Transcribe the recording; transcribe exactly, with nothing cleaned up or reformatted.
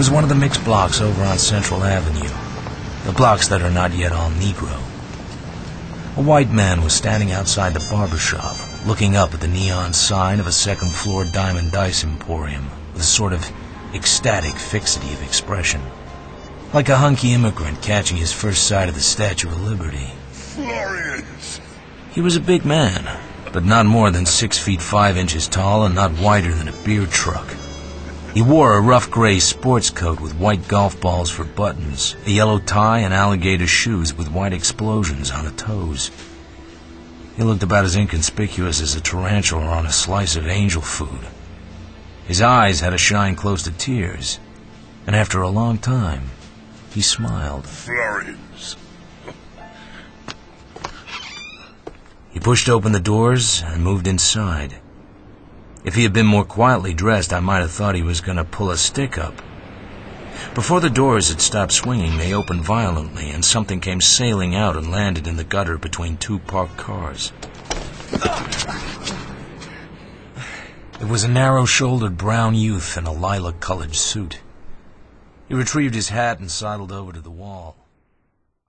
was one of the mixed blocks over on Central Avenue, the blocks that are not yet all Negro. A white man was standing outside the barber shop, looking up at the neon sign of a second-floor diamond dice emporium with a sort of ecstatic fixity of expression, like a hunky immigrant catching his first sight of the Statue of Liberty. Florians! He was a big man, but not more than six feet five inches tall and not wider than a beer truck. He wore a rough gray sports coat with white golf balls for buttons, a yellow tie, and alligator shoes with white explosions on the toes. He looked about as inconspicuous as a tarantula on a slice of angel food. His eyes had a shine close to tears, and after a long time, he smiled. Florians. He pushed open the doors and moved inside. If he had been more quietly dressed, I might have thought he was going to pull a stick up. Before the doors had stopped swinging, they opened violently, and something came sailing out and landed in the gutter between two parked cars. It was a narrow-shouldered brown youth in a lilac-colored suit. He retrieved his hat and sidled over to the wall.